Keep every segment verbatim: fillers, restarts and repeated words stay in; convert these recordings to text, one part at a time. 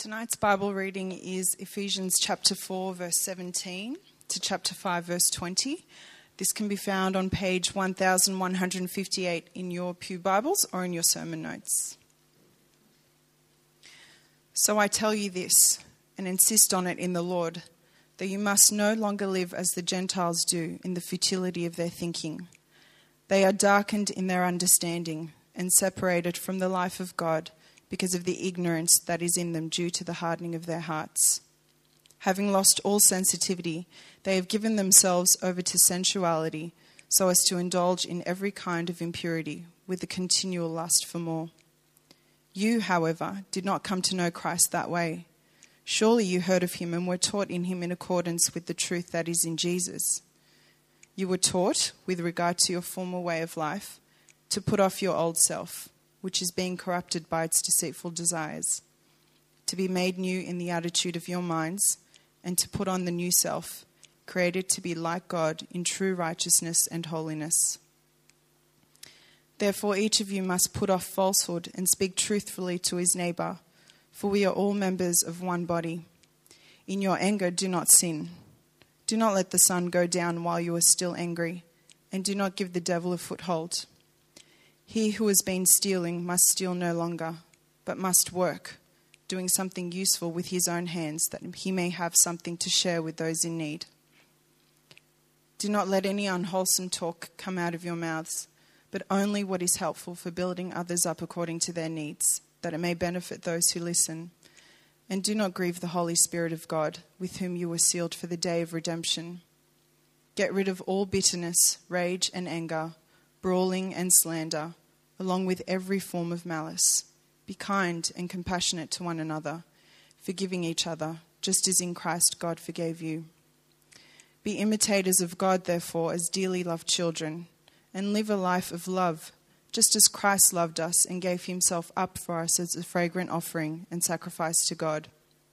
Tonight's Bible reading is Ephesians chapter four, verse seventeen to chapter five, verse twenty. This can be found on page one thousand one hundred fifty-eight in your Pew Bibles or in your sermon notes. So I tell you this, and insist on it in the Lord, that you must no longer live as the Gentiles do in the futility of their thinking. They are darkened in their understanding and separated from the life of God because of the ignorance that is in them due to the hardening of their hearts. Having lost all sensitivity, they have given themselves over to sensuality so as to indulge in every kind of impurity with a continual lust for more. You, however, did not come to know Christ that way. Surely you heard of him and were taught in him in accordance with the truth that is in Jesus. You were taught, with regard to your former way of life, to put off your old self, which is being corrupted by its deceitful desires, to be made new in the attitude of your minds, and to put on the new self, created to be like God in true righteousness and holiness. Therefore each of you must put off falsehood and speak truthfully to his neighbour, for we are all members of one body. In your anger do not sin. Do not let the sun go down while you are still angry, and do not give the devil a foothold. He who has been stealing must steal no longer, but must work, doing something useful with his own hands, that he may have something to share with those in need. Do not let any unwholesome talk come out of your mouths, but only what is helpful for building others up according to their needs, that it may benefit those who listen. And do not grieve the Holy Spirit of God, with whom you were sealed for the day of redemption. Get rid of all bitterness, rage and anger, brawling and slander, along with every form of malice. Be kind and compassionate to one another, forgiving each other, just as in Christ God forgave you. Be imitators of God, therefore, as dearly loved children, and live a life of love, just as Christ loved us and gave himself up for us as a fragrant offering and sacrifice to God.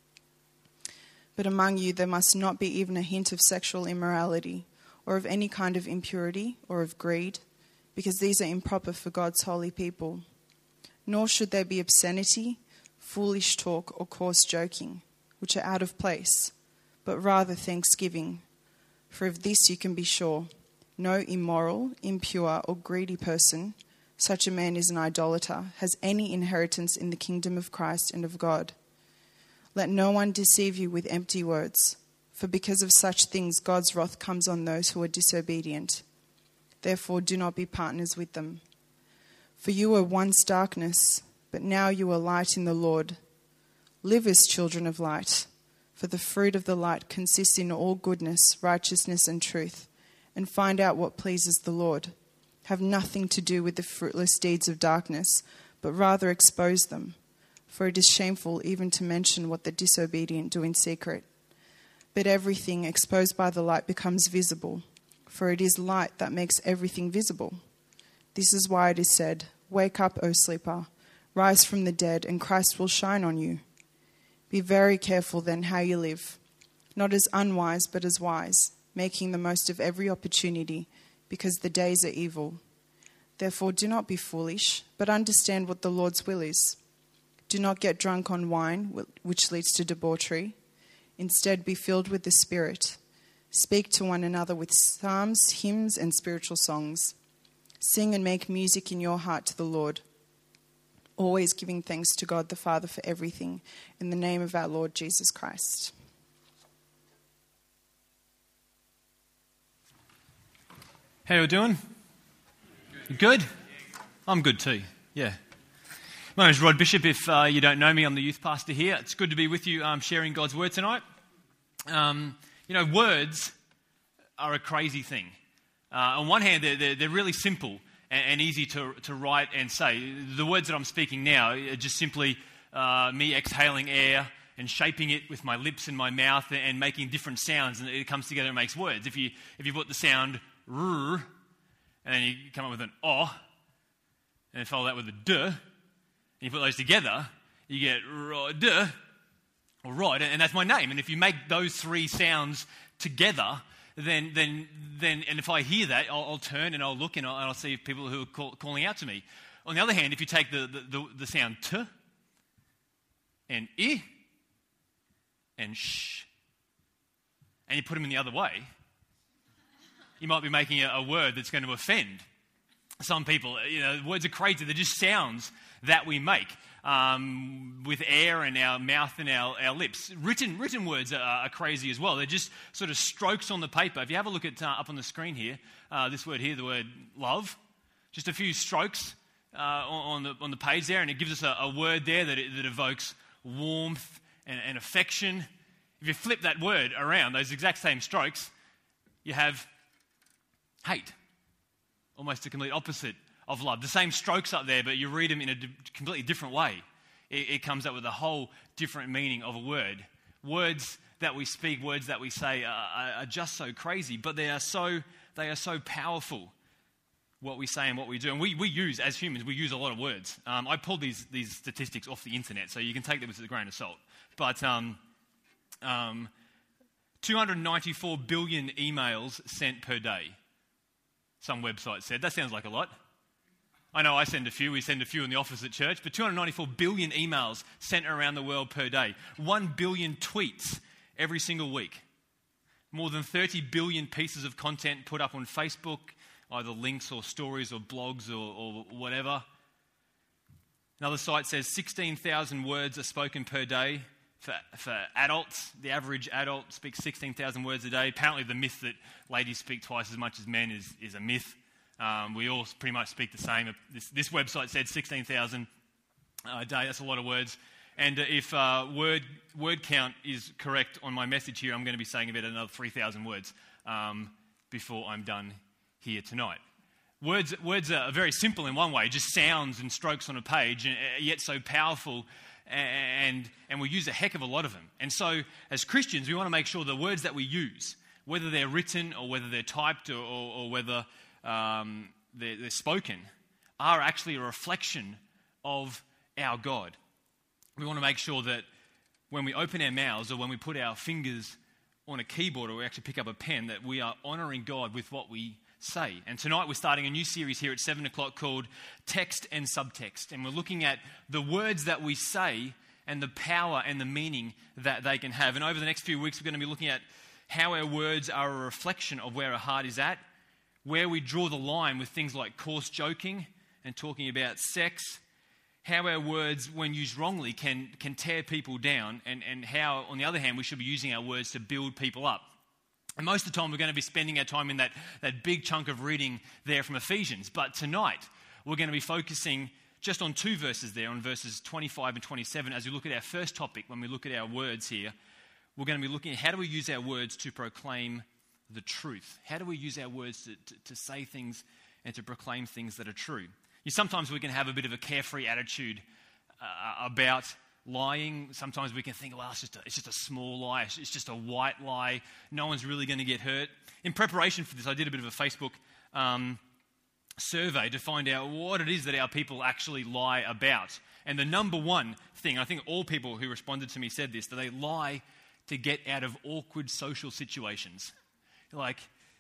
But among you there must not be even a hint of sexual immorality, or of any kind of impurity, or of greed, because these are improper for God's holy people. Nor should there be obscenity, foolish talk, or coarse joking, which are out of place, but rather thanksgiving. For of this you can be sure, no immoral, impure, or greedy person, such a man is an idolater, has any inheritance in the kingdom of Christ and of God. Let no one deceive you with empty words, for because of such things God's wrath comes on those who are disobedient. Therefore do not be partners with them. For you were once darkness, but now you are light in the Lord. Live as children of light, for the fruit of the light consists in all goodness, righteousness and truth, and find out what pleases the Lord. Have nothing to do with the fruitless deeds of darkness, but rather expose them. For it is shameful even to mention what the disobedient do in secret. But everything exposed by the light becomes visible, for it is light that makes everything visible. This is why it is said, "Wake up, O sleeper, rise from the dead, and Christ will shine on you." Be very careful then how you live, not as unwise but as wise, making the most of every opportunity, because the days are evil. Therefore do not be foolish, but understand what the Lord's will is. Do not get drunk on wine, which leads to debauchery. Instead be filled with the Spirit. Speak to one another with psalms, hymns, and spiritual songs. Sing and make music in your heart to the Lord, always giving thanks to God the Father for everything, in the name of our Lord Jesus Christ. How you doing? You good? I'm good too, yeah. My name is Rod Bishop. If uh, you don't know me, I'm the youth pastor here. It's good to be with you um, sharing God's word tonight. Um, you know, words are a crazy thing. Uh, on one hand, they're, they're, they're really simple and, and easy to, to write and say. The words that I'm speaking now are just simply uh, me exhaling air and shaping it with my lips and my mouth and making different sounds, and it comes together and makes words. If you if you put the sound R, and then you come up with an O, and then follow that with a D, and you put those together, you get Rod, or Rod, and that's my name. And if you make those three sounds together, then then then, and if I hear that, I'll, I'll turn and I'll look and I'll, and I'll see people who are call, calling out to me. On the other hand, if you take the the, the, the sound T and I, and shh, and you put them in the other way, you might be making a, a word that's going to offend some people. You know, words are crazy. They're just sounds that we make um, with air and our mouth and our, our lips. Written written words are, are crazy as well. They're just sort of strokes on the paper. If you have a look at uh, up on the screen here, uh, this word here, the word love, just a few strokes uh, on, on the on the page there, and it gives us a, a word there that, that evokes warmth and, and affection. If you flip that word around, those exact same strokes, you have hate. Almost the complete opposite of love. The same strokes up there, but you read them in a d- completely different way. It, it comes up with a whole different meaning of a word. Words that we speak, words that we say are, are just so crazy, but they are so they are so powerful, what we say and what we do. And we, we use, as humans, we use a lot of words. Um, I pulled these, these statistics off the internet, so you can take them with a grain of salt. But um, um, two hundred ninety-four billion emails sent per day. Some website said. That sounds like a lot. I know I send a few. We send a few in the office at church. But two hundred ninety-four billion emails sent around the world per day. one billion tweets every single week. More than thirty billion pieces of content put up on Facebook, either links or stories or blogs or, or whatever. Another site says sixteen thousand words are spoken per day. For, for adults, the average adult speaks sixteen thousand words a day. Apparently the myth that ladies speak twice as much as men is, is a myth. Um, we all pretty much speak the same. This, this website said sixteen thousand a day. That's a lot of words. And if uh, word word count is correct on my message here, I'm going to be saying about another three thousand words um, before I'm done here tonight. Words, words are very simple in one way, just sounds and strokes on a page, and yet so powerful. And, and we use a heck of a lot of them. And so, as Christians, we want to make sure the words that we use, whether they're written or whether they're typed or, or, or whether um, they're, they're spoken, are actually a reflection of our God. We want to make sure that when we open our mouths or when we put our fingers on a keyboard or we actually pick up a pen, that we are honouring God with what we say. And tonight we're starting a new series here at seven o'clock called Text and Subtext. And we're looking at the words that we say and the power and the meaning that they can have. And over the next few weeks we're going to be looking at how our words are a reflection of where our heart is at, where we draw the line with things like coarse joking and talking about sex, how our words, when used wrongly, can, can tear people down, and, and how, on the other hand, we should be using our words to build people up. And most of the time we're going to be spending our time in that, that big chunk of reading there from Ephesians. But tonight we're going to be focusing just on two verses there, on verses twenty-five and twenty-seven. As we look at our first topic, when we look at our words here, we're going to be looking at how do we use our words to proclaim the truth? How do we use our words to, to, to say things and to proclaim things that are true? You, sometimes we can have a bit of a carefree attitude uh, about lying. Sometimes we can think, well, it's just, a, it's just a small lie. It's just a white lie. No one's really going to get hurt. In preparation for this, I did a bit of a Facebook um, survey to find out what it is that our people actually lie about. And the number one thing, I think all people who responded to me said this, that they lie to get out of awkward social situations. Like,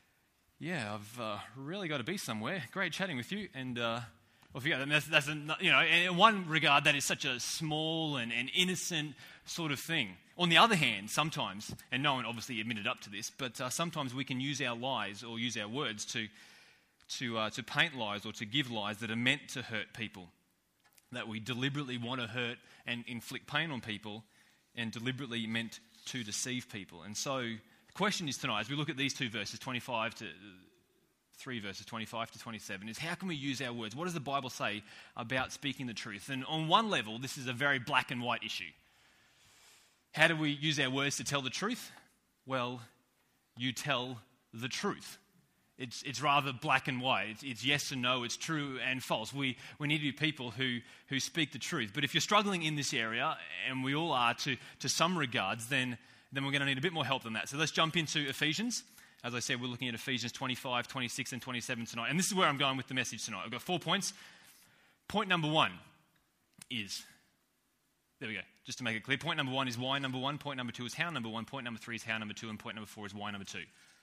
yeah, I've uh, really got to be somewhere. Great chatting with you. And uh, well, forget that. That's, that's a, you know, in one regard, that is such a small and, and innocent sort of thing. On the other hand, sometimes, and no one obviously admitted up to this, but uh, sometimes we can use our lies or use our words to to uh, to paint lies or to give lies that are meant to hurt people, that we deliberately want to hurt and inflict pain on people, and deliberately meant to deceive people. And so the question is tonight, as we look at these two verses, twenty-five to three verses, twenty-five to twenty-seven, is how can we use our words? What does the Bible say about speaking the truth? And on one level, this is a very black and white issue. How do we use our words to tell the truth? Well, you tell the truth. It's it's rather black and white. It's, it's yes and no. It's true and false. We we need to be people who, who speak the truth. But if you're struggling in this area, and we all are to, to some regards, then, then we're going to need a bit more help than that. So let's jump into Ephesians. As I said, we're looking at Ephesians twenty-five, twenty-six, and twenty-seven tonight. And this is where I'm going with the message tonight. I've got four points. Point number one is... There we go. Just to make it clear. Point number one is why number one. Point number two is how number one. Point number three is how number two. And point number four is why number two.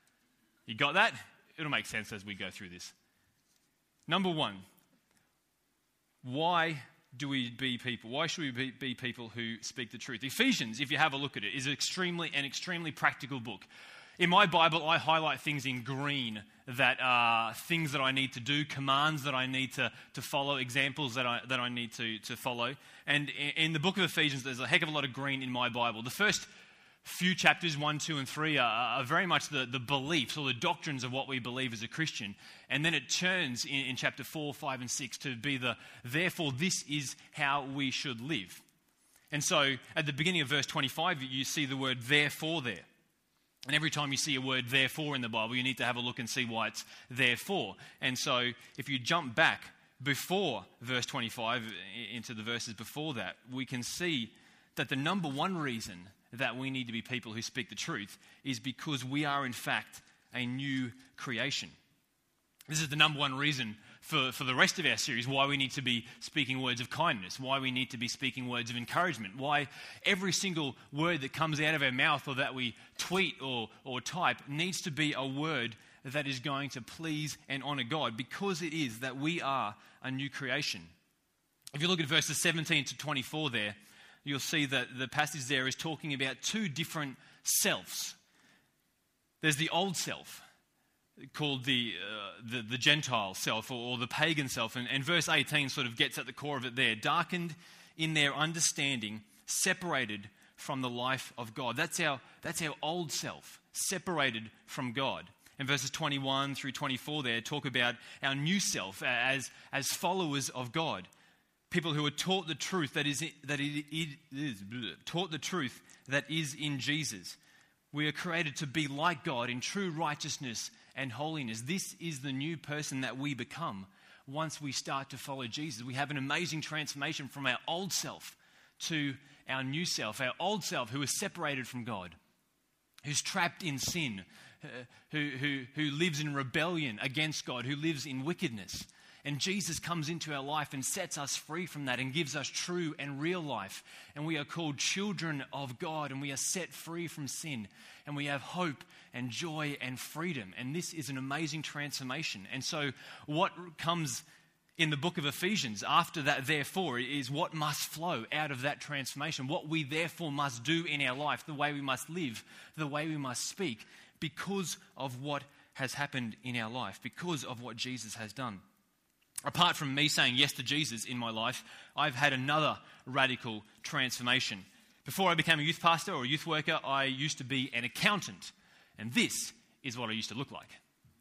You got that? It'll make sense as we go through this. Number one, why do we be people? Why should we be, be people who speak the truth? Ephesians, if you have a look at it, is an extremely, an extremely practical book. In my Bible, I highlight things in green that are things that I need to do, commands that I need to, to follow, examples that I that I need to, to follow. And in the book of Ephesians, there's a heck of a lot of green in my Bible. The first few chapters, one, two, and three, are, are very much the, the beliefs or the doctrines of what we believe as a Christian. And then it turns in, in chapter four, five, and six to be the, therefore, this is how we should live. And so at the beginning of verse twenty-five, you see the word therefore there. And every time you see a word therefore in the Bible, you need to have a look and see why it's therefore. And so if you jump back before verse twenty-five into the verses before that, we can see that the number one reason that we need to be people who speak the truth is because we are in fact a new creation. This is the number one reason for, for the rest of our series, why we need to be speaking words of kindness, why we need to be speaking words of encouragement, why every single word that comes out of our mouth or that we tweet or, or type needs to be a word that is going to please and honour God, because it is that we are a new creation. If you look at verses seventeen to twenty-four there, you'll see that the passage there is talking about two different selves. There's the old self, called the, uh, the the Gentile self or, or the pagan self. And, and verse eighteen sort of gets at the core of it there. Darkened in their understanding, separated from the life of God. That's our, that's our old self, separated from God. And verses twenty-one through twenty-four there talk about our new self as, as followers of God. People who are taught the truth that is, that it is, taught the truth that is in Jesus. We are created to be like God in true righteousness and holiness. This is the new person that we become once we start to follow Jesus. We have an amazing transformation from our old self to our new self. Our old self who is separated from God, who's trapped in sin, uh, who, who, who lives in rebellion against God, who lives in wickedness. And Jesus comes into our life and sets us free from that and gives us true and real life. And we are called children of God, and we are set free from sin. And we have hope and joy and freedom. And this is an amazing transformation. And so what comes in the book of Ephesians after that therefore is what must flow out of that transformation. What we therefore must do in our life, the way we must live, the way we must speak, because of what has happened in our life, because of what Jesus has done. Apart from me saying yes to Jesus in my life, I've had another radical transformation. Before I became a youth pastor or a youth worker, I used to be an accountant. And this is what I used to look like.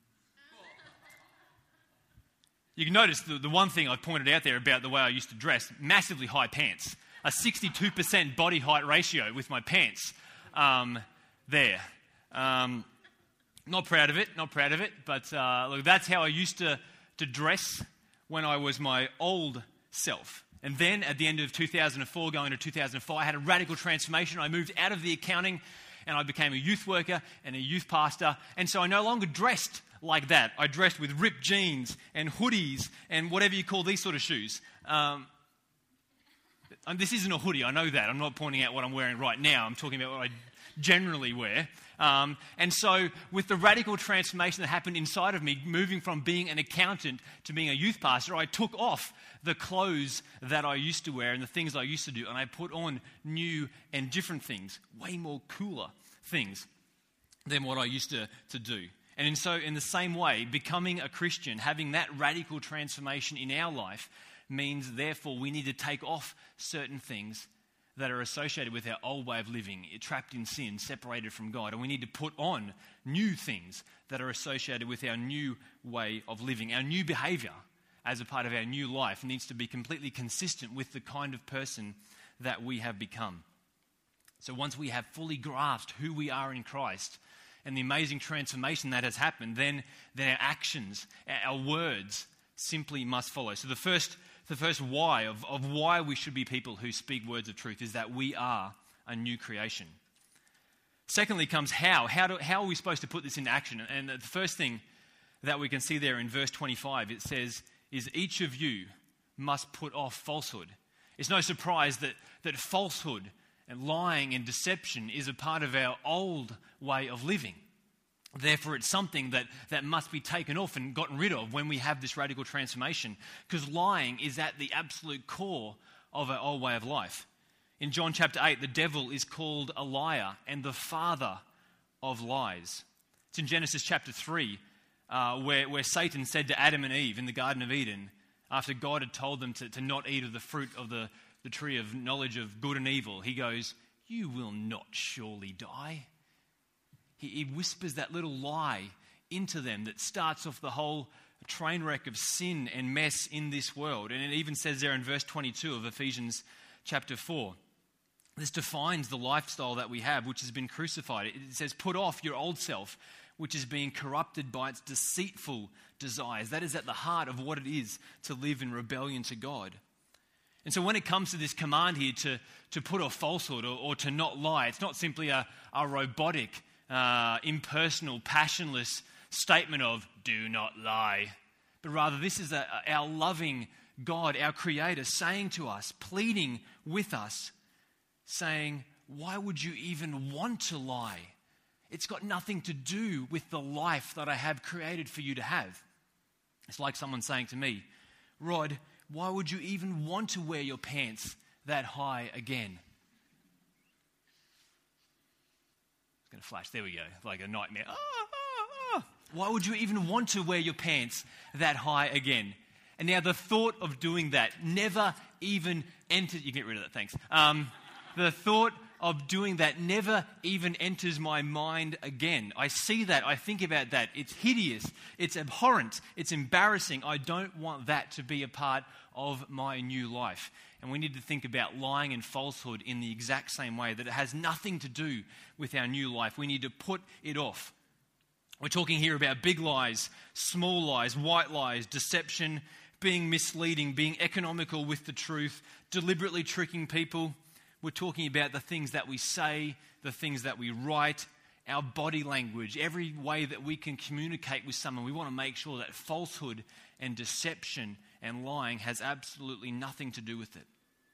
You can notice the, the one thing I've pointed out there about the way I used to dress, massively high pants. A sixty-two percent body height ratio with my pants um, there. Um, not proud of it, not proud of it. But uh, look, that's how I used to, to dress when I was my old self. And then at the end of two thousand four, going to two thousand five, I had a radical transformation. I moved out of the accounting and I became a youth worker and a youth pastor. And so I no longer dressed like that. I dressed with ripped jeans and hoodies and whatever you call these sort of shoes. Um, and this isn't a hoodie, I know that. I'm not pointing out what I'm wearing right now. I'm talking about what I generally wear. Um, and so with the radical transformation that happened inside of me, moving from being an accountant to being a youth pastor, I took off the clothes that I used to wear and the things I used to do, and I put on new and different things, way more cooler things than what I used to, to do. And in so in the same way, becoming a Christian, having that radical transformation in our life means, therefore, we need to take off certain things that are associated with our old way of living, trapped in sin, separated from God. And we need to put on new things that are associated with our new way of living. Our new behavior as a part of our new life needs to be completely consistent with the kind of person that we have become. So once we have fully grasped who we are in Christ and the amazing transformation that has happened, then, then our actions, our words simply must follow. So the first The first why of, of why we should be people who speak words of truth is that we are a new creation. Secondly comes how. How, do, how are we supposed to put this into action? And the first thing that we can see there in verse twenty-five, it says, is each of you must put off falsehood. It's no surprise that, that falsehood and lying and deception is a part of our old way of living. Therefore, it's something that, that must be taken off and gotten rid of when we have this radical transformation, because lying is at the absolute core of our old way of life. In John chapter eight, the devil is called a liar and the father of lies. It's in Genesis chapter three, uh, where, where Satan said to Adam and Eve in the Garden of Eden, after God had told them to, to not eat of the fruit of the, the tree of knowledge of good and evil, he goes, "You will not surely die." He whispers that little lie into them that starts off the whole train wreck of sin and mess in this world. And it even says there in verse twenty-two of Ephesians chapter four, this defines the lifestyle that we have, which has been crucified. It says, "Put off your old self, which is being corrupted by its deceitful desires." That is at the heart of what it is to live in rebellion to God. And so when it comes to this command here to, to put off falsehood or, or to not lie, it's not simply a, a robotic, Uh, impersonal, passionless statement of "do not lie," but rather this is a, a, our loving God, our Creator, saying to us, pleading with us, saying, "Why would you even want to lie? It's got nothing to do with the life that I have created for you to have." It's like someone saying to me, "Rod, why would you even want to wear your pants that high again?" Going to flash. There we go. Like a nightmare. Ah, ah, ah. Why would you even want to wear your pants that high again? And now the thought of doing that never even entered. You can get rid of that. Thanks. Um, the thought of doing that never even enters my mind again. I see that. I think about that. It's hideous. It's abhorrent. It's embarrassing. I don't want that to be a part of my new life. And we need to think about lying and falsehood in the exact same way, that it has nothing to do with our new life. We need to put it off. We're talking here about big lies, small lies, white lies, deception, being misleading, being economical with the truth, deliberately tricking people. We're talking about the things that we say, the things that we write, our body language, every way that we can communicate with someone. We want to make sure that falsehood and deception and lying has absolutely nothing to do with it.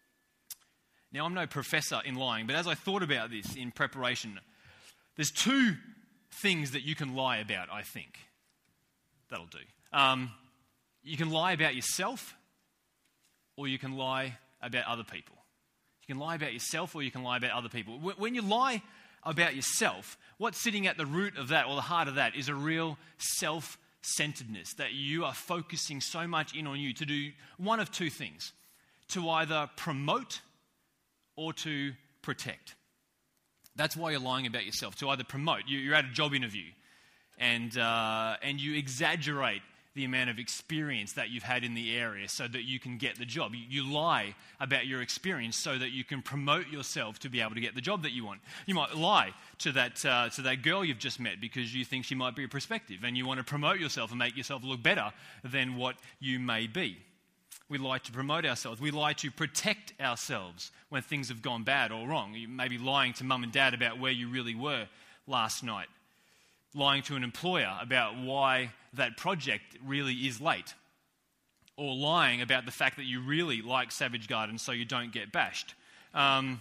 Now, I'm no professor in lying, but as I thought about this in preparation, there's two things that you can lie about, I think. That'll do. Um, you can lie about yourself, or you can lie about other people. You can lie about yourself, or you can lie about other people. When you lie about yourself, what's sitting at the root of that, or the heart of that, is a real self-centeredness, that you are focusing so much in on you to do one of two things: to either promote or to protect. That's why you're lying about yourself, to either promote. You're at a job interview and, uh, and you exaggerate the amount of experience that you've had in the area so that you can get the job. You, you lie about your experience so that you can promote yourself to be able to get the job that you want. You might lie to that, uh, to that girl you've just met because you think she might be a prospective and you want to promote yourself and make yourself look better than what you may be. We lie to promote ourselves. We lie to protect ourselves when things have gone bad or wrong. You may be lying to mum and dad about where you really were last night. Lying to an employer about why that project really is late. Or lying about the fact that you really like Savage Garden so you don't get bashed. Um,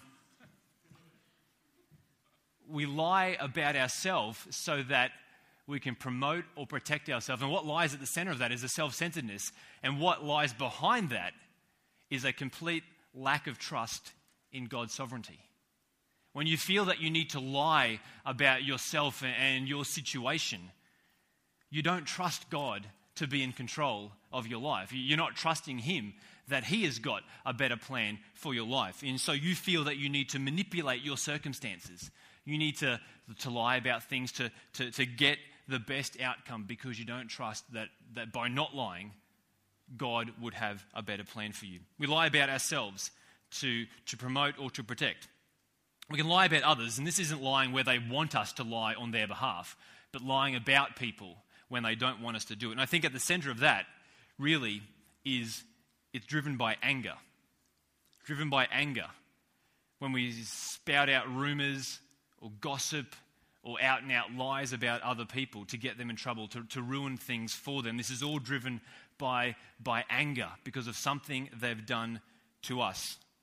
we lie about ourselves so that we can promote or protect ourselves. And what lies at the center of that is a self-centeredness. And what lies behind that is a complete lack of trust in God's sovereignty. When you feel that you need to lie about yourself and your situation, you don't trust God to be in control of your life. You're not trusting Him that He has got a better plan for your life. And so you feel that you need to manipulate your circumstances. You need to, to lie about things to, to, to get the best outcome because you don't trust that, that by not lying, God would have a better plan for you. We lie about ourselves to, to promote or to protect. We can lie about others, and this isn't lying where they want us to lie on their behalf, but lying about people when they don't want us to do it. And I think at the center of that really is it's driven by anger. Driven by anger. When we spout out rumors or gossip or out and out lies about other people to get them in trouble, to, to ruin things for them. This is all driven by, by anger because of something they've done to us.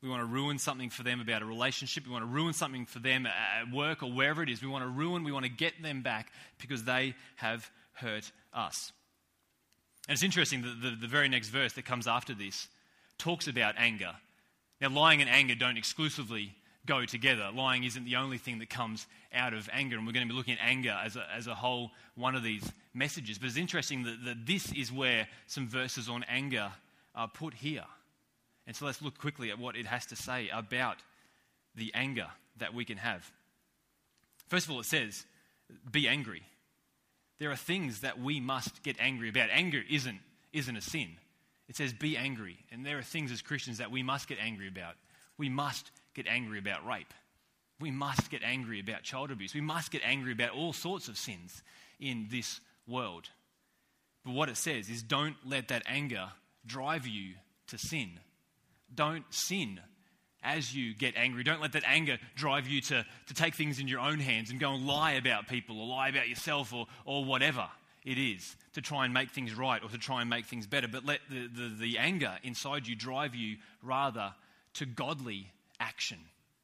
We want to ruin something for them about a relationship. We want to ruin something for them at work or wherever it is. We want to ruin, we want to get them back because they have hurt us. And it's interesting that the, the very next verse that comes after this talks about anger. Now, lying and anger don't exclusively go together. Lying isn't the only thing that comes out of anger, and we're going to be looking at anger as a, as a whole one of these messages. But it's interesting that, that this is where some verses on anger are put here. And so let's look quickly at what it has to say about the anger that we can have. First of all, it says, be angry. There are things that we must get angry about. Anger isn't, isn't a sin. It says be angry. And there are things as Christians that we must get angry about. We must get angry about rape. We must get angry about child abuse. We must get angry about all sorts of sins in this world. But what it says is don't let that anger drive you to sin. Don't sin as you get angry. Don't let that anger drive you to, to take things in your own hands and go and lie about people or lie about yourself or, or whatever it is to try and make things right or to try and make things better. But let the, the, the anger inside you drive you rather to godly action.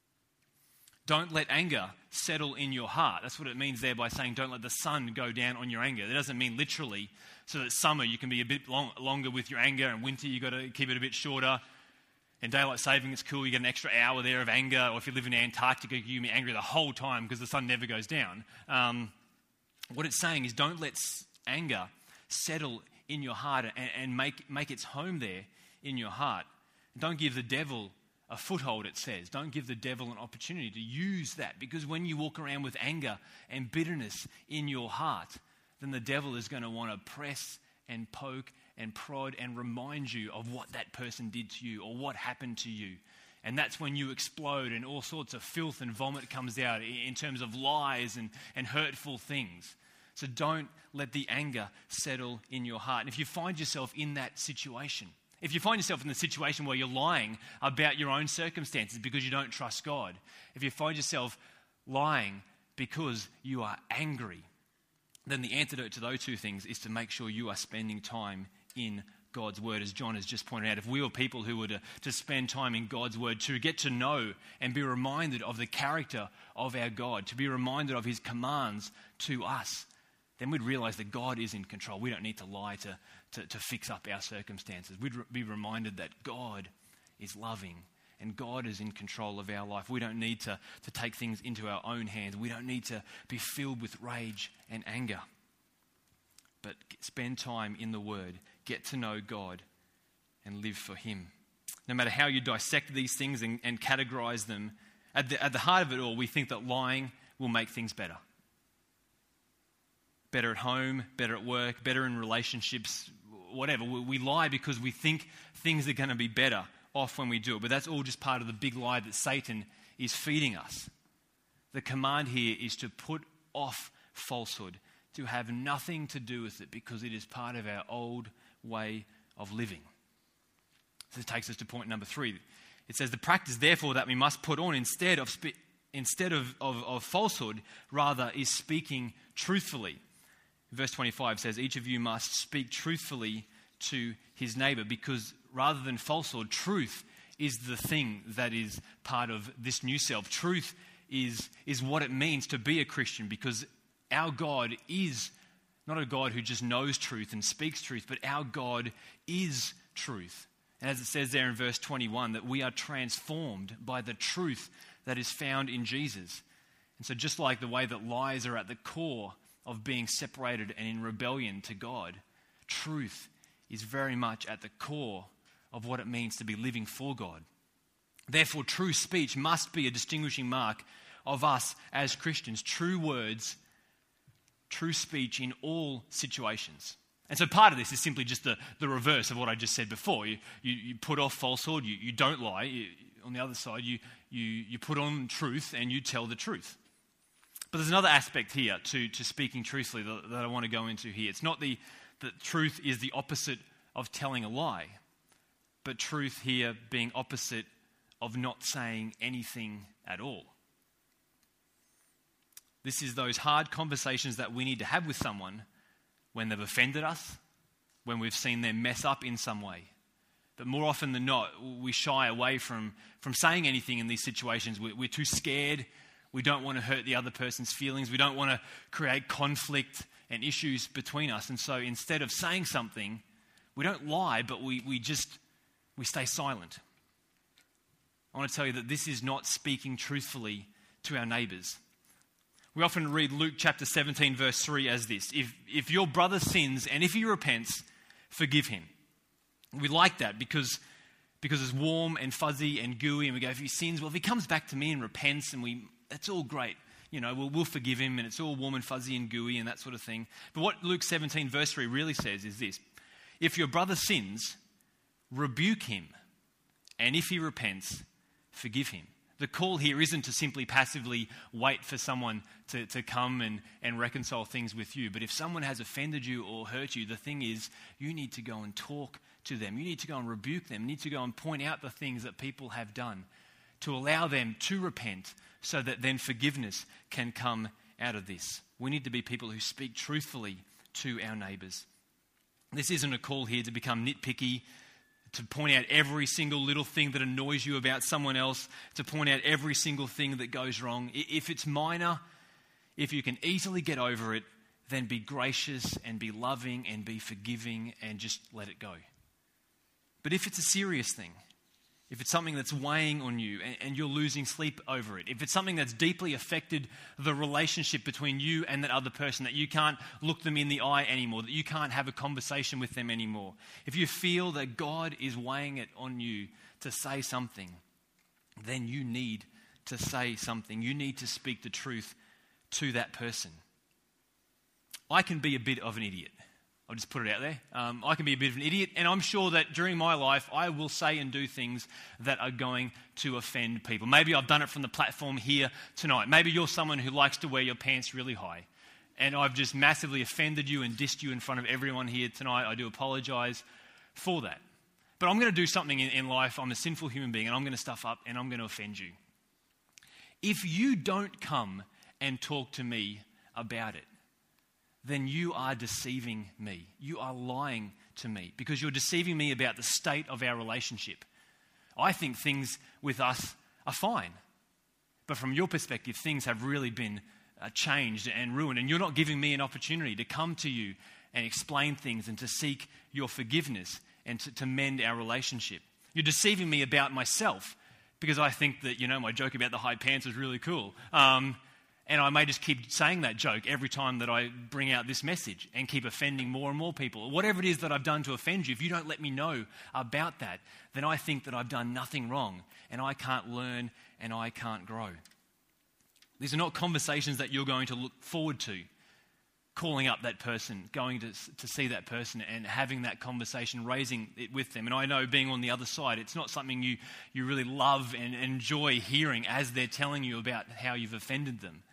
Don't let anger settle in your heart. That's what it means there by saying don't let the sun go down on your anger. That doesn't mean literally so that summer you can be a bit long, longer with your anger and winter you've got to keep it a bit shorter. And daylight saving, it's cool, you get an extra hour there of anger. Or if you live in Antarctica, you can be angry the whole time because the sun never goes down. Um, what it's saying is don't let anger settle in your heart and, and make, make its home there in your heart. Don't give the devil a foothold, it says. Don't give the devil an opportunity to use that, because when you walk around with anger and bitterness in your heart, then the devil is going to want to press and poke and prod and remind you of what that person did to you or what happened to you. And that's when you explode and all sorts of filth and vomit comes out in terms of lies and, and hurtful things. So don't let the anger settle in your heart. And if you find yourself in that situation, if you find yourself in the situation where you're lying about your own circumstances because you don't trust God, if you find yourself lying because you are angry, then the antidote to those two things is to make sure you are spending time in God's Word. As John has just pointed out, if we were people who were to, to spend time in God's Word, to get to know and be reminded of the character of our God, to be reminded of His commands to us, then we'd realize that God is in control. We don't need to lie to, to, to fix up our circumstances. We'd re- be reminded that God is loving and God is in control of our life. We don't need to, to take things into our own hands. We don't need to be filled with rage and anger. But spend time in the Word, get to know God, and live for Him. No matter how you dissect these things and, and categorize them, at the, at the heart of it all, we think that lying will make things better. Better at home, better at work, better in relationships, whatever. We, we lie because we think things are going to be better off when we do it. But that's all just part of the big lie that Satan is feeding us. The command here is to put off falsehood, to have nothing to do with it because it is part of our old way of living. So this takes us to point number three. It says, the practice, therefore, that we must put on instead of spe- instead of, of, of falsehood, rather, is speaking truthfully. Verse twenty-five says, each of you must speak truthfully to his neighbor, because rather than falsehood, truth is the thing that is part of this new self. Truth is, is what it means to be a Christian, because our God is not a God who just knows truth and speaks truth, but our God is truth. And as it says there in verse twenty-one, that we are transformed by the truth that is found in Jesus. And so just like the way that lies are at the core of being separated and in rebellion to God, truth is very much at the core of what it means to be living for God. Therefore, true speech must be a distinguishing mark of us as Christians. True words, true speech in all situations. And so part of this is simply just the, the reverse of what I just said before. You, you, you put off falsehood, you, you don't lie. You, on the other side, you, you, you put on truth and you tell the truth. But there's another aspect here to, to speaking truthfully that, that I want to go into here. It's not the that truth is the opposite of telling a lie, but truth here being opposite of not saying anything at all. This is those hard conversations that we need to have with someone when they've offended us, when we've seen them mess up in some way. But more often than not, we shy away from, from saying anything in these situations. We're, we're too scared. We don't want to hurt the other person's feelings. We don't want to create conflict and issues between us. And so instead of saying something, we don't lie, but we, we just, we stay silent. I want to tell you that this is not speaking truthfully to our neighbours. We often read Luke chapter seventeen, verse three as this: If, if your brother sins and if he repents, forgive him. We like that because, because it's warm and fuzzy and gooey, and we go, if he sins, well, if he comes back to me and repents, and we, that's all great. You know, we'll, we'll forgive him, and it's all warm and fuzzy and gooey and that sort of thing. But what Luke seventeen, verse three really says is this: if your brother sins, rebuke him, and if he repents, forgive him. The call here isn't to simply passively wait for someone to, to come and, and reconcile things with you. But if someone has offended you or hurt you, the thing is, you need to go and talk to them. You need to go and rebuke them. You need to go and point out the things that people have done to allow them to repent so that then forgiveness can come out of this. We need to be people who speak truthfully to our neighbours. This isn't a call here to become nitpicky, to point out every single little thing that annoys you about someone else, to point out every single thing that goes wrong. If it's minor, if you can easily get over it, then be gracious and be loving and be forgiving and just let it go. But if it's a serious thing, if it's something that's weighing on you and, and you're losing sleep over it, if it's something that's deeply affected the relationship between you and that other person, that you can't look them in the eye anymore, that you can't have a conversation with them anymore, if you feel that God is weighing it on you to say something, then you need to say something. You need to speak the truth to that person. I can be a bit of an idiot. I'll just put it out there. Um, I can be a bit of an idiot, and I'm sure that during my life, I will say and do things that are going to offend people. Maybe I've done it from the platform here tonight. Maybe you're someone who likes to wear your pants really high, and I've just massively offended you and dissed you in front of everyone here tonight. I do apologise for that. But I'm going to do something in, in life. I'm a sinful human being, and I'm going to stuff up, and I'm going to offend you. If you don't come and talk to me about it, then you are deceiving me. You are lying to me because you're deceiving me about the state of our relationship. I think things with us are fine. But from your perspective, things have really been uh, changed and ruined. And you're not giving me an opportunity to come to you and explain things and to seek your forgiveness and to, to mend our relationship. You're deceiving me about myself because I think that, you know, my joke about the high pants was really cool. Um, And I may just keep saying that joke every time that I bring out this message and keep offending more and more people. Whatever it is that I've done to offend you, if you don't let me know about that, then I think that I've done nothing wrong and I can't learn and I can't grow. These are not conversations that you're going to look forward to. Calling up that person, going to, to see that person and having that conversation, raising it with them. And I know being on the other side, it's not something you, you really love and enjoy hearing as they're telling you about how you've offended them.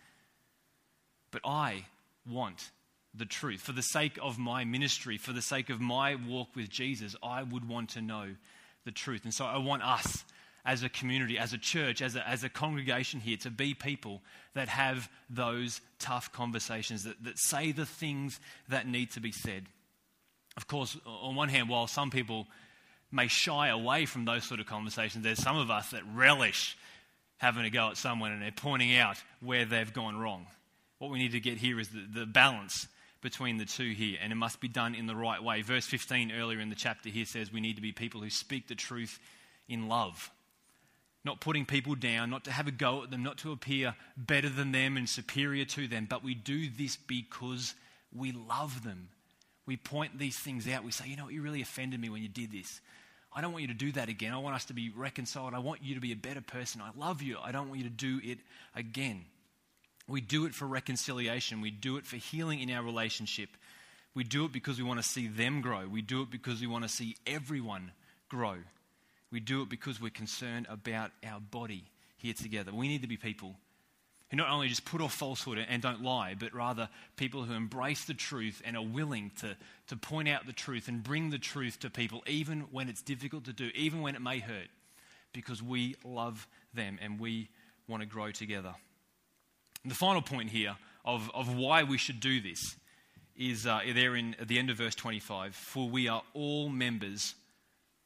But I want the truth. For the sake of my ministry, for the sake of my walk with Jesus, I would want to know the truth. And so I want us as a community, as a church, as a, as a congregation here to be people that have those tough conversations, that, that say the things that need to be said. Of course, on one hand, while some people may shy away from those sort of conversations, there's some of us that relish having a go at someone and they're pointing out where they've gone wrong. What we need to get here is the, the balance between the two here, and it must be done in the right way. Verse fifteen earlier in the chapter here says we need to be people who speak the truth in love. Not putting people down, not to have a go at them, not to appear better than them and superior to them, but we do this because we love them. We point these things out. We say, you know what, you really offended me when you did this. I don't want you to do that again. I want us to be reconciled. I want you to be a better person. I love you. I don't want you to do it again. We do it for reconciliation. We do it for healing in our relationship. We do it because we want to see them grow. We do it because we want to see everyone grow. We do it because we're concerned about our body here together. We need to be people who not only just put off falsehood and don't lie, but rather people who embrace the truth and are willing to, to point out the truth and bring the truth to people, even when it's difficult to do, even when it may hurt, because we love them and we want to grow together. And the final point here of, of why we should do this is uh, there in at the end of verse twenty-five, for we are all members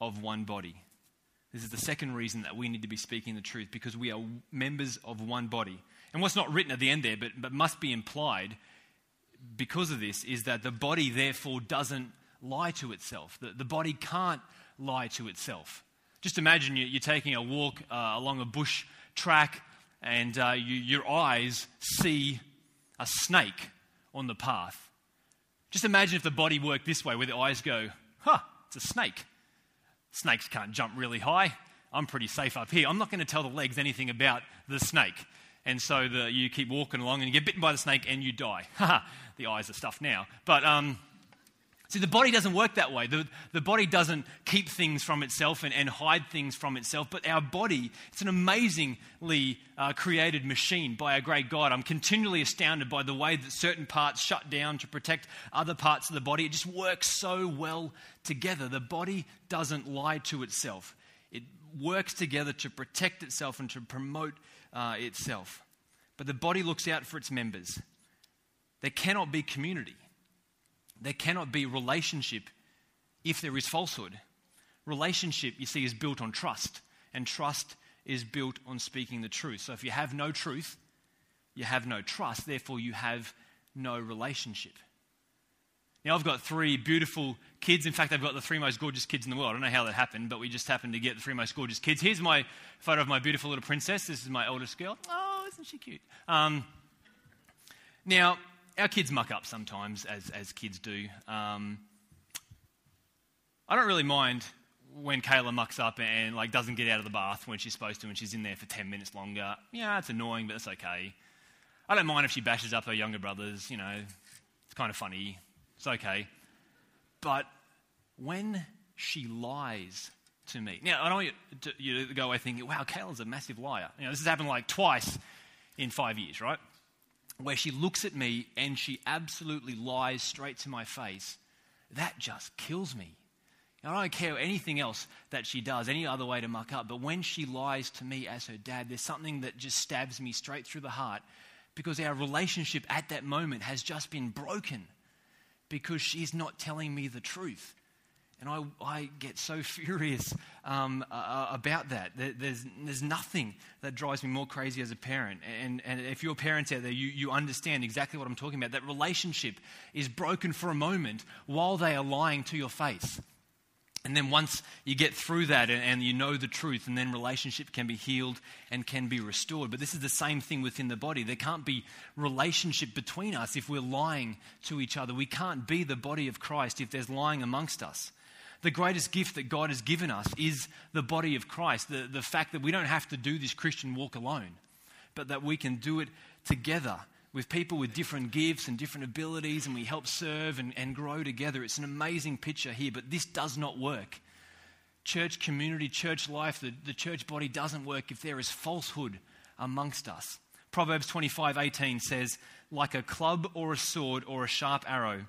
of one body. This is the second reason that we need to be speaking the truth, because we are members of one body. And what's not written at the end there, but, but must be implied because of this, is that the body therefore doesn't lie to itself. The, the body can't lie to itself. Just imagine you, you're taking a walk uh, along a bush track, and uh, you, your eyes see a snake on the path. Just imagine if the body worked this way, where the eyes go, huh, it's a snake. Snakes can't jump really high. I'm pretty safe up here. I'm not going to tell the legs anything about the snake. And so the, you keep walking along and you get bitten by the snake and you die. The eyes are stuffed now. But um, see, the body doesn't work that way. The, the body doesn't keep things from itself and, and hide things from itself. But our body, it's an amazingly uh, created machine by a great God. I'm continually astounded by the way that certain parts shut down to protect other parts of the body. It just works so well together. The body doesn't lie to itself. It works together to protect itself and to promote uh, itself. But the body looks out for its members. There cannot be community. There cannot be relationship if there is falsehood. Relationship, you see, is built on trust. And trust is built on speaking the truth. So if you have no truth, you have no trust. Therefore, you have no relationship. Now, I've got three beautiful kids. In fact, I've got the three most gorgeous kids in the world. I don't know how that happened, but we just happened to get the three most gorgeous kids. Here's my photo of my beautiful little princess. This is my oldest girl. Oh, isn't she cute? Um, now, our kids muck up sometimes, as, as kids do. Um, I don't really mind when Kayla mucks up and like doesn't get out of the bath when she's supposed to and she's in there for ten minutes longer. Yeah, it's annoying, but it's okay. I don't mind if she bashes up her younger brothers. You know, it's kind of funny. It's okay. But when she lies to me... Now, I don't want you to, you to go away thinking, wow, Kayla's a massive liar. You know, this has happened like twice in five years, right? Where she looks at me and she absolutely lies straight to my face. That just kills me. I don't care anything else that she does, any other way to muck up. But when she lies to me as her dad, there's something that just stabs me straight through the heart, because our relationship at that moment has just been broken because she's not telling me the truth. And I, I get so furious um, uh, about that. There, there's, there's nothing that drives me more crazy as a parent. And, and if you're parents out there, you, you understand exactly what I'm talking about. That relationship is broken for a moment while they are lying to your face. And then once you get through that and, and you know the truth, and then relationship can be healed and can be restored. But this is the same thing within the body. There can't be relationship between us if we're lying to each other. We can't be the body of Christ if there's lying amongst us. The greatest gift that God has given us is the body of Christ. The, the fact that we don't have to do this Christian walk alone, but that we can do it together with people with different gifts and different abilities, and we help serve and, and grow together. It's an amazing picture here, but this does not work. Church community, church life, the, the church body doesn't work if there is falsehood amongst us. Proverbs twenty-five eighteen says, like a club or a sword or a sharp arrow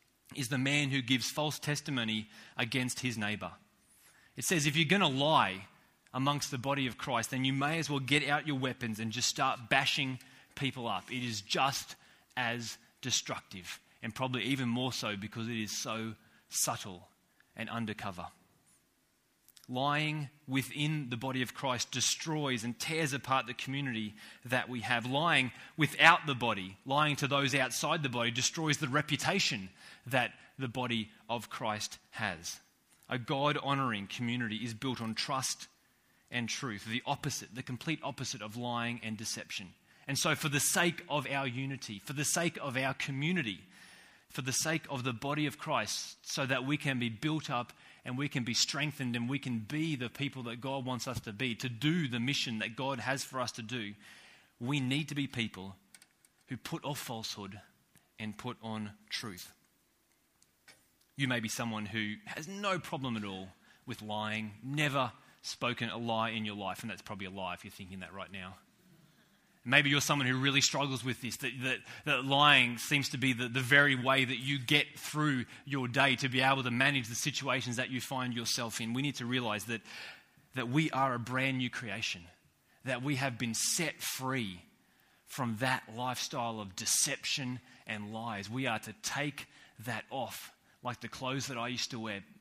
is the man who gives false testimony against his neighbor. It says if you're going to lie amongst the body of Christ, then you may as well get out your weapons and just start bashing people up. It is just as destructive, and probably even more so because it is so subtle and undercover. Lying within the body of Christ destroys and tears apart the community that we have. Lying without the body, lying to those outside the body, destroys the reputation that the body of Christ has. A God-honoring community is built on trust and truth, the opposite, the complete opposite of lying and deception. And so for the sake of our unity, for the sake of our community, for the sake of the body of Christ, so that we can be built up and we can be strengthened and we can be the people that God wants us to be, to do the mission that God has for us to do, we need to be people who put off falsehood and put on truth. You may be someone who has no problem at all with lying, never spoken a lie in your life, and that's probably a lie if you're thinking that right now. Maybe you're someone who really struggles with this, that, that, that lying seems to be the, the very way that you get through your day to be able to manage the situations that you find yourself in. We need to realize that, that we are a brand new creation, that we have been set free from that lifestyle of deception and lies. We are to take that off, like the clothes that I used to wear.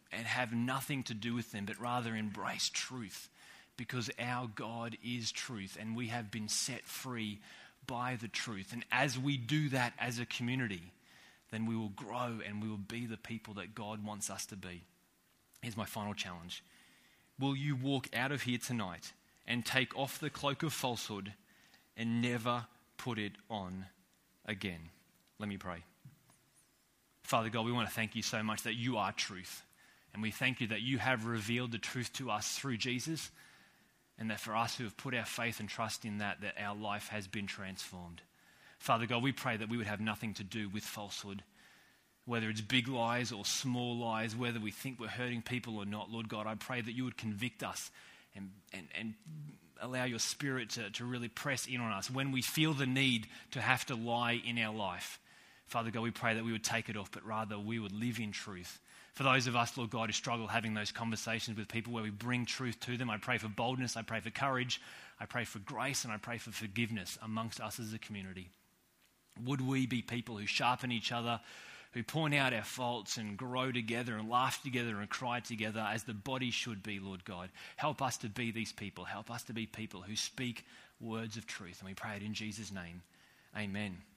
and have nothing to do with them, but rather embrace truth, because our God is truth and we have been set free by the truth. And as we do that as a community, then we will grow and we will be the people that God wants us to be. Here's my final challenge. Will you walk out of here tonight and take off the cloak of falsehood and never put it on again? Let me pray. Father God, we want to thank you so much that you are truth. And we thank you that you have revealed the truth to us through Jesus, and that for us who have put our faith and trust in that, that our life has been transformed. Father God, we pray that we would have nothing to do with falsehood, whether it's big lies or small lies, whether we think we're hurting people or not. Lord God, I pray that you would convict us and, and, and allow your Spirit to, to really press in on us when we feel the need to have to lie in our life. Father God, we pray that we would take it off, but rather we would live in truth. For those of us, Lord God, who struggle having those conversations with people where we bring truth to them, I pray for boldness, I pray for courage, I pray for grace, and I pray for forgiveness amongst us as a community. Would we be people who sharpen each other, who point out our faults and grow together and laugh together and cry together as the body should be, Lord God. Help us to be these people. Help us to be people who speak words of truth. And we pray it in Jesus' name. Amen.